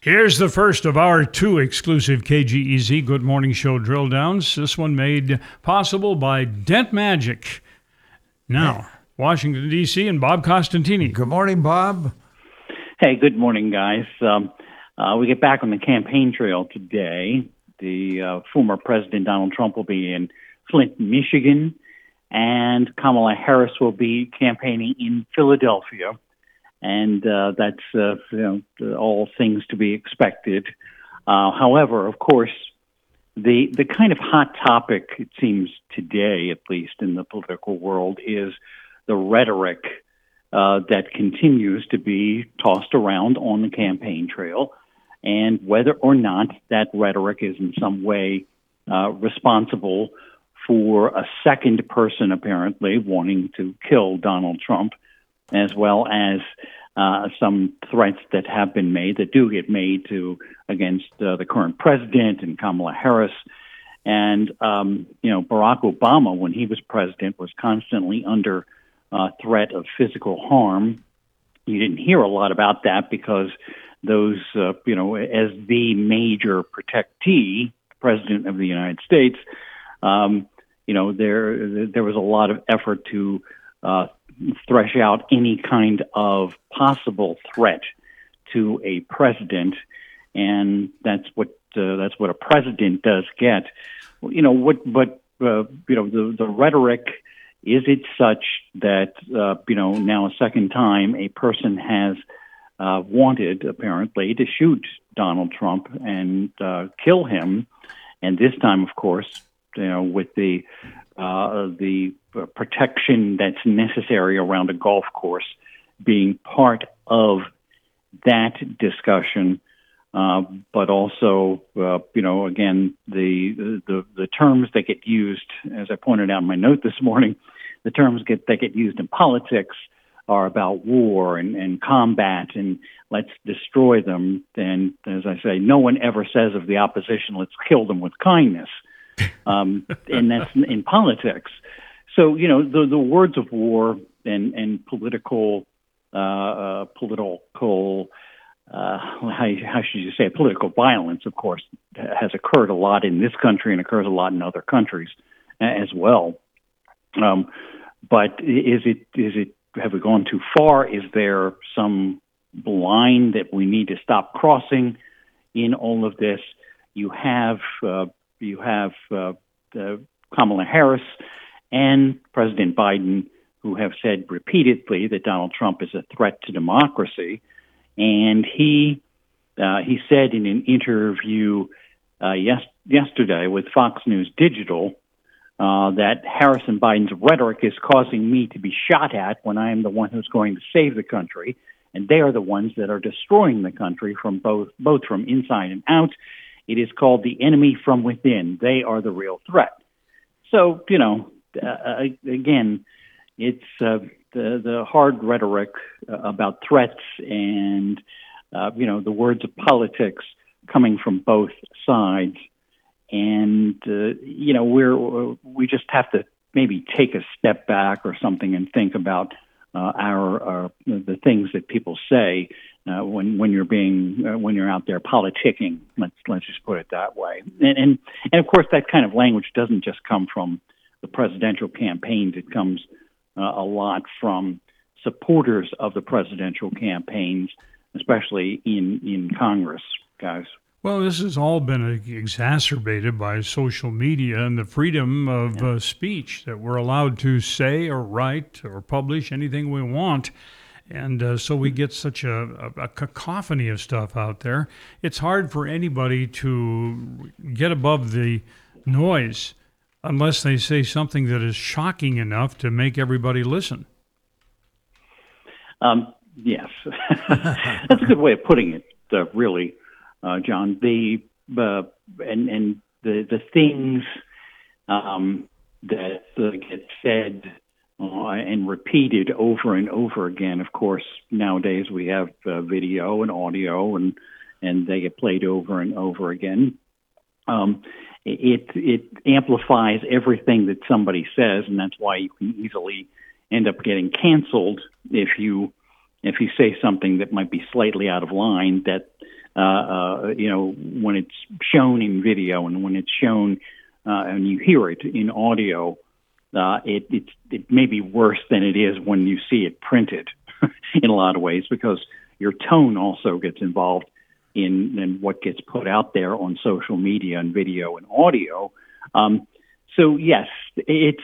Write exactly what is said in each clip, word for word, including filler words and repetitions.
Here's the first of our two exclusive K G E Z Good Morning Show drill downs. This one made possible by Dent Magic. Now, Washington, D C, and Bob Costantini. Good morning, Bob. Hey, good morning, guys. Um, uh, we get back on the campaign trail today. The uh, former President Donald Trump will be in Flint, Michigan, and Kamala Harris will be campaigning in Philadelphia. And uh, that's uh, you know, all things to be expected. Uh, however, of course, the the kind of hot topic, it seems today, at least in the political world, is the rhetoric uh, that continues to be tossed around on the campaign trail, and whether or not that rhetoric is in some way uh, responsible for a second person apparently wanting to kill Donald Trump, as well as uh, some threats that have been made, that do get made to against uh, the current president and Kamala Harris. And, um, you know, Barack Obama, when he was president, was constantly under uh, threat of physical harm. You didn't hear a lot about that because those, uh, you know, as the major protectee, president of the United States, um, you know, there there was a lot of effort to uh, thresh out any kind of possible threat to a president, and that's what uh, that's what a president does get. You know what? But uh, you know the the rhetoric, is it such that uh, you know now a second time a person has uh, wanted apparently to shoot Donald Trump and uh, kill him, and this time, of course, you know, with the uh, the protection that's necessary around a golf course being part of that discussion, uh, but also, uh, you know, again, the, the the terms that get used, as I pointed out in my note this morning, the terms get that get used in politics are about war and, and combat and let's destroy them. And as I say, no one ever says of the opposition, let's kill them with kindness. Um, and that's in politics. So, you know, the, the words of war and, and political, uh, uh, political, uh, how, how should you say, political violence, of course, has occurred a lot in this country and occurs a lot in other countries as well. Um, but is it, is it, have we gone too far? Is there some line that we need to stop crossing in all of this? You have, uh, You have uh, uh, Kamala Harris and President Biden, who have said repeatedly that Donald Trump is a threat to democracy. And he uh, he said in an interview uh, yes, yesterday with Fox News Digital uh, that Harris and Biden's rhetoric is causing me to be shot at when I am the one who's going to save the country. And they are the ones that are destroying the country from both both from inside and out. It is called the enemy from within. They are the real threat. So, you know, uh, again, it's uh, the, the hard rhetoric uh, about threats and, uh, you know, the words of politics coming from both sides. And, uh, you know, we're, we just have to maybe take a step back or something and think about uh, our, our the things that people say Uh, when when you're being uh, when you're out there politicking, let's let's just put it that way, and, and and of course that kind of language doesn't just come from the presidential campaigns; it comes uh, a lot from supporters of the presidential campaigns, especially in in Congress, guys. Well, this has all been exacerbated by social media and the freedom of yeah. uh, speech, that we're allowed to say or write or publish anything we want. And uh, so we get such a, a, a cacophony of stuff out there. It's hard for anybody to get above the noise unless they say something that is shocking enough to make everybody listen. Um, yes. That's a good way of putting it, uh, really, uh, John. The uh, and, and the, the things um, that uh, get said Uh, and repeated over and over again. Of course, nowadays we have uh, video and audio, and and they get played over and over again. Um, it it amplifies everything that somebody says, and that's why you can easily end up getting canceled if you if you say something that might be slightly out of line that uh, uh, you know, when it's shown in video and when it's shown uh, and you hear it in audio, uh, it, it's, it may be worse than it is when you see it printed in a lot of ways, because your tone also gets involved in, in what gets put out there on social media and video and audio. Um, so yes, it's,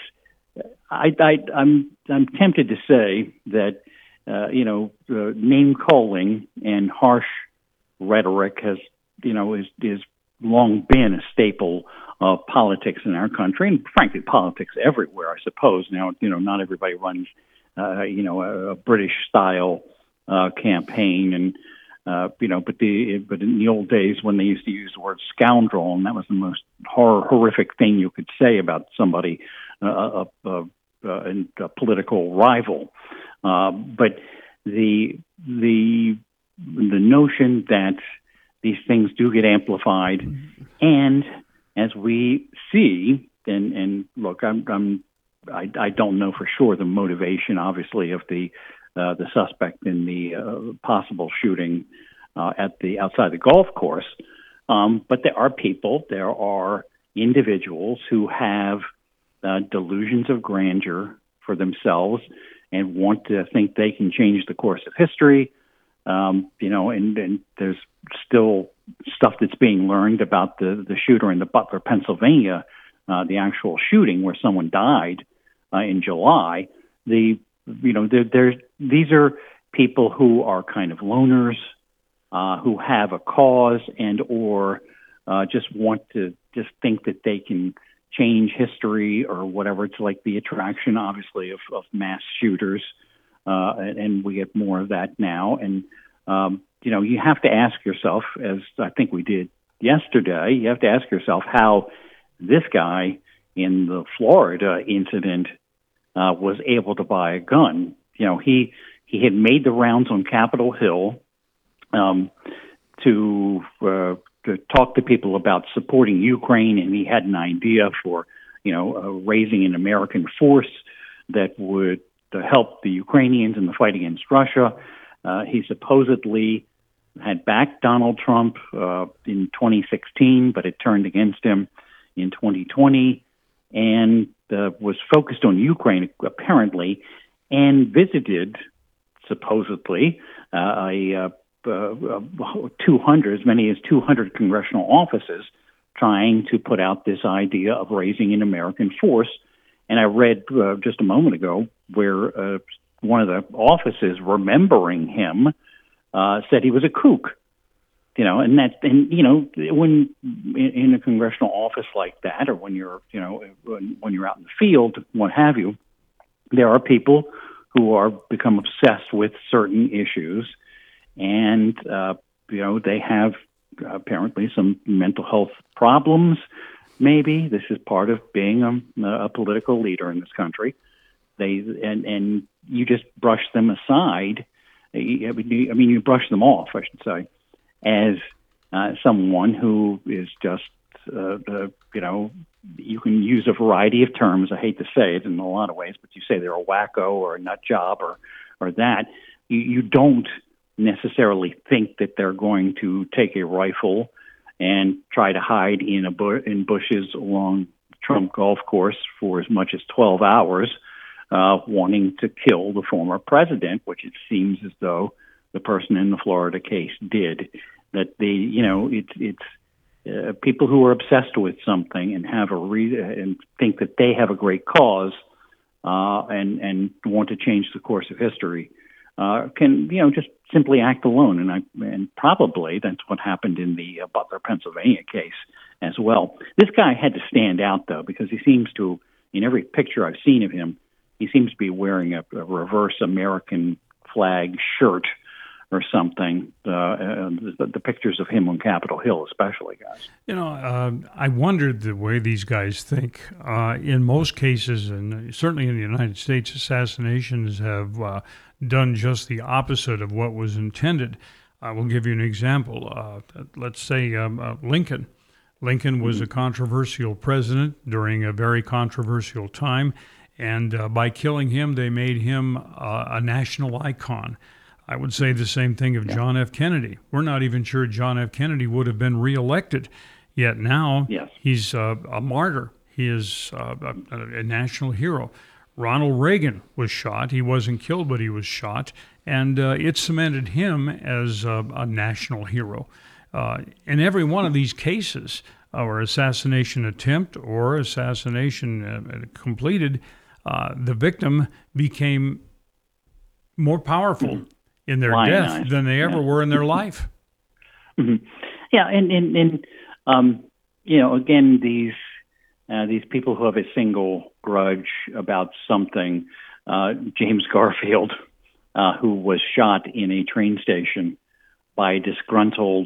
I, I, I'm, I'm tempted to say that, uh, you know, uh, name calling and harsh rhetoric has, you know, is, is long been a staple of politics in our country, and frankly, politics everywhere, I suppose. Now, you know, not everybody runs, uh, you know, a, a British style uh, campaign, and uh, you know, but the but in the old days when they used to use the word scoundrel, and that was the most hor- horrific thing you could say about somebody, uh, a, a, a, a political rival. Uh, but the the the notion that these things do get amplified, and as we see, and, and look, I'm, I'm I, I don't know for sure the motivation, obviously, of the uh, the suspect in the uh, possible shooting uh, at the outside the golf course, um, but there are people, there are individuals who have uh, delusions of grandeur for themselves and want to think they can change the course of history. Um, you know, and, and there's still stuff that's being learned about the, the shooter in the Butler, Pennsylvania, uh, the actual shooting where someone died uh, in July. The, you know, there, there's, these are people who are kind of loners, uh, who have a cause and or uh, just want to just think that they can change history or whatever. It's like the attraction, obviously, of, of mass shooters. Uh, and, and we get more of that now. And, um, you know, you have to ask yourself, as I think we did yesterday, you have to ask yourself how this guy in the Florida incident uh, was able to buy a gun. You know, he he had made the rounds on Capitol Hill um, to, uh, to talk to people about supporting Ukraine, and he had an idea for, you know, uh, raising an American force that would to help the Ukrainians in the fight against Russia. Uh, he supposedly had backed Donald Trump uh, in twenty sixteen, but it turned against him in twenty twenty, and uh, was focused on Ukraine, apparently, and visited, supposedly, uh, a uh, uh, two hundred, as many as two hundred congressional offices, trying to put out this idea of raising an American force. And I read uh, just a moment ago where uh, one of the offices remembering him uh, said he was a kook, you know, and that, and you know, when in, in a congressional office like that, or when you're, you know, when, when you're out in the field, what have you, there are people who are become obsessed with certain issues, and uh, you know, they have apparently some mental health problems. Maybe this is part of being a, a political leader in this country. They and and you just brush them aside. I mean, you brush them off, I should say, as uh, someone who is just, uh, uh, you know, you can use a variety of terms. I hate to say it in a lot of ways, but you say they're a wacko or a nut job or or that. You, you don't necessarily think that they're going to take a rifle and try to hide in a bu- in bushes along Trump golf course for as much as twelve hours, uh, wanting to kill the former president, which it seems as though the person in the Florida case did. That the, you know, it's it's uh, people who are obsessed with something and have a re- and think that they have a great cause uh, and and want to change the course of history. Uh, can, you know, just simply act alone. And I, and probably that's what happened in the uh, Butler, Pennsylvania case as well. This guy had to stand out, though, because he seems to, in every picture I've seen of him, he seems to be wearing a, a reverse American flag shirt or something. Uh, uh, the, the pictures of him on Capitol Hill, especially, guys. You know, uh, I wondered the way these guys think. Uh, in most cases, and certainly in the United States, assassinations have uh, done just the opposite of what was intended. I will give you an example. Uh, let's say um, uh, Lincoln. Lincoln was mm-hmm. a controversial president during a very controversial time, and uh, by killing him, they made him uh, a national icon. I would say the same thing of Yeah. John F. Kennedy. We're not even sure John F. Kennedy would have been reelected, yet now Yes. he's uh, a martyr. He is uh, a, a national hero. Ronald Reagan was shot. He wasn't killed, but he was shot, and uh, it cemented him as uh, a national hero. Uh, in every one of these cases, or assassination attempt or assassination uh, completed, uh, the victim became more powerful in their death Lionized. than they ever Yeah. were in their life. Mm-hmm. Yeah, and and, and um, you know, again, these uh, these people who have a single grudge about something. Uh, James Garfield, uh, who was shot in a train station by a disgruntled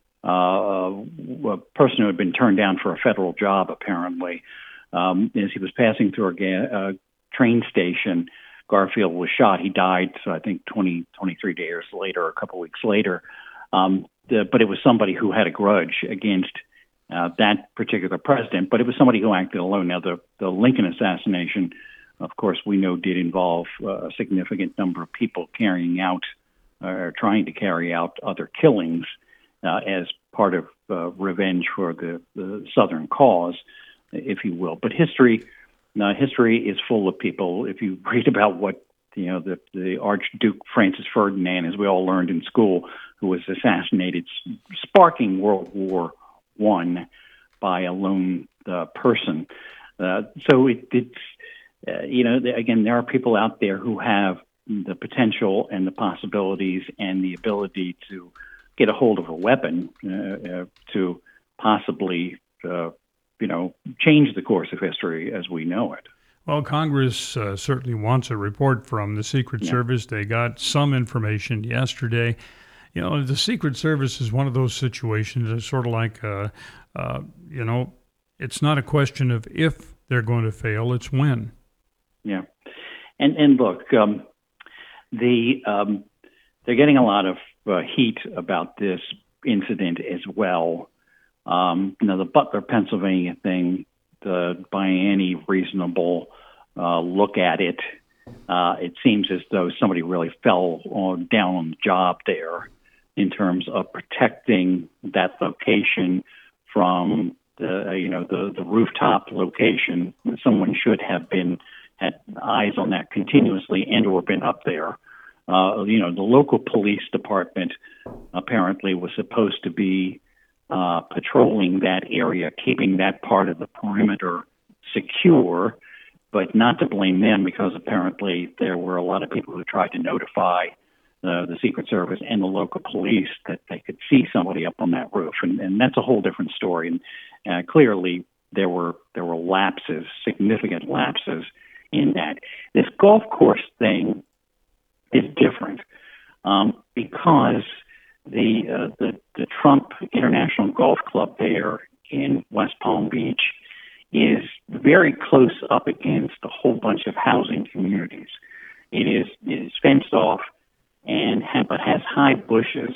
uh, a person who had been turned down for a federal job, apparently, um, as he was passing through a ga- uh, train station. Garfield was shot. He died, so I think twenty, twenty-three days later, a couple weeks later. Um, the, but it was somebody who had a grudge against uh, that particular president, but it was somebody who acted alone. Now, the, the Lincoln assassination, of course, we know did involve uh, a significant number of people carrying out or trying to carry out other killings uh, as part of uh, revenge for the, the Southern cause, if you will. But history... Now, history is full of people. If you read about what, you know, the, the Archduke Francis Ferdinand, as we all learned in school, who was assassinated, sparking World War One by a lone uh, person. Uh, so it, it's, uh, you know, again, there are people out there who have the potential and the possibilities and the ability to get a hold of a weapon uh, uh, to possibly uh, you know, change the course of history as we know it. Well, Congress uh, certainly wants a report from the Secret Yeah. Service. They got some information yesterday. You know, the Secret Service is one of those situations. It's sort of like, uh, uh, you know, it's not a question of if they're going to fail; it's when. Yeah, and and look, um, the um, they're getting a lot of uh, heat about this incident as well. Um, you know, the Butler, Pennsylvania thing, the, by any reasonable uh, look at it, uh, it seems as though somebody really fell on, down on the job there in terms of protecting that location from the, you know, the, the rooftop location. Someone should have been had eyes on that continuously and or been up there. Uh, you know, the local police department apparently was supposed to be Uh, patrolling that area, keeping that part of the perimeter secure, but not to blame them because apparently there were a lot of people who tried to notify uh, the Secret Service and the local police that they could see somebody up on that roof, and, and that's a whole different story. And uh, clearly there were there were lapses, significant lapses in that. This golf course thing is different um, because The, uh, the the Trump International Golf Club there in West Palm Beach is very close up against a whole bunch of housing communities. It is it is fenced off and ha- but has high bushes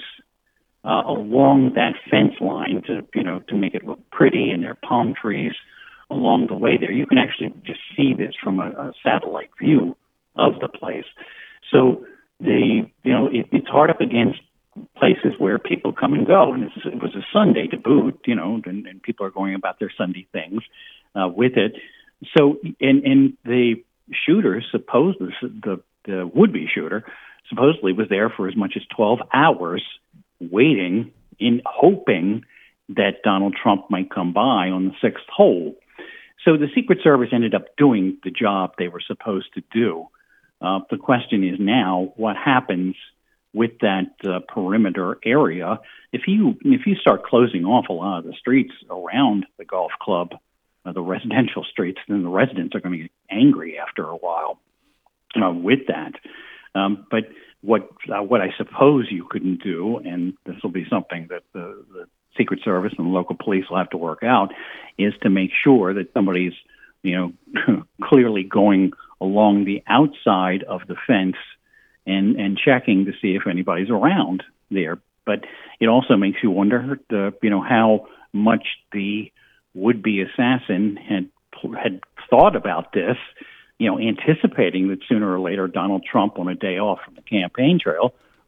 uh, along that fence line to you know to make it look pretty, and there are palm trees along the way there. You can actually just see this from a, a satellite view of the place. So the you know it, it's hard up against places where people come and go, and it's, it was a Sunday to boot, you know, and, and people are going about their Sunday things uh, with it. So, and, and the shooter, suppose the the would-be shooter, supposedly was there for as much as twelve hours, waiting in hoping that Donald Trump might come by on the sixth hole. So the Secret Service ended up doing the job they were supposed to do. Uh, the question is now, what happens with that uh, perimeter area? If you if you start closing off a lot of the streets around the golf club, uh, the residential streets, then the residents are going to get angry after a while uh, with that. Um, but what uh, what I suppose you couldn't do, and this will be something that the, the Secret Service and the local police will have to work out, is to make sure that somebody's you know clearly going along the outside of the fence and and checking to see if anybody's around there. But it also makes you wonder, the, you know, how much the would-be assassin had had thought about this, you know, anticipating that sooner or later Donald Trump, on a day off from the campaign trail,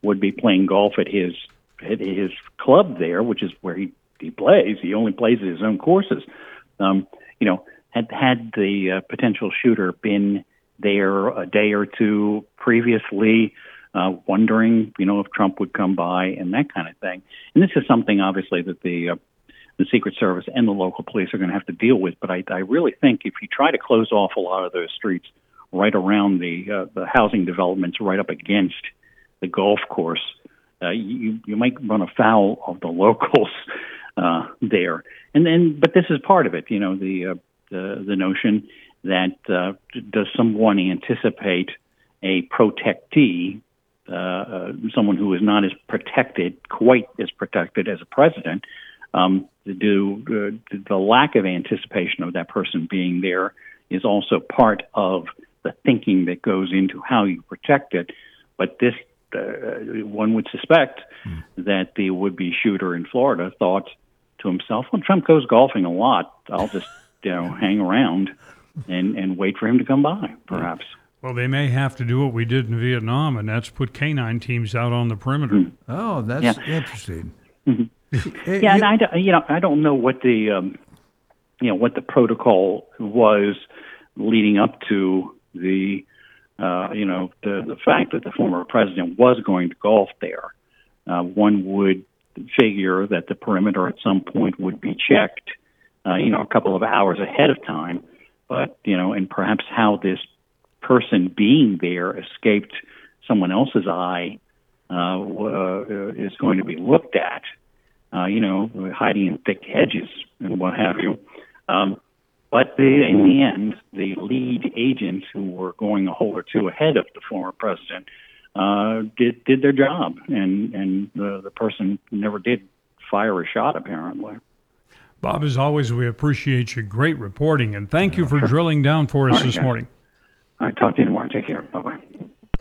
would be playing golf at his at his club there, which is where he, he plays. He only plays at his own courses. Um, you know, had had the uh, potential shooter been there a day or two previously, uh, wondering, you know, if Trump would come by and that kind of thing. And this is something, obviously, that the uh, the Secret Service and the local police are going to have to deal with. But I, I really think if you try to close off a lot of those streets right around the uh, the housing developments, right up against the golf course, uh, you you might run afoul of the locals uh, there. And then, but this is part of it. You know, the uh, the the notion that uh, does someone anticipate a protectee, uh, uh, someone who is not as protected, quite as protected as a president. Um, do, uh, the lack of anticipation of that person being there is also part of the thinking that goes into how you protect it. But this, uh, one would suspect mm. that the would-be shooter in Florida thought to himself, well, Trump goes golfing a lot. I'll just, you know, hang around and, and wait for him to come by, perhaps. Well, they may have to do what we did in Vietnam, and that's put canine teams out on the perimeter. Mm. Oh, that's yeah. interesting. Mm-hmm. Yeah, and I, don't- you know, I don't know what the, um, you know, what the protocol was leading up to the, uh, you know, the the fact that the former president was going to golf there. Uh, one would figure that the perimeter at some point would be checked, uh, you know, a couple of hours ahead of time. But you know, and perhaps how this person being there escaped someone else's eye uh, uh, is going to be looked at. Uh, you know, hiding in thick hedges and what have you. Um, but the, in the end, the lead agents who were going a hole or two ahead of the former president uh, did did their job, and and the the person never did fire a shot, apparently. Bob, as always, we appreciate your great reporting, and thank you for drilling down for us All right, this guys. morning. All right, talk to you tomorrow. Take care. Bye bye.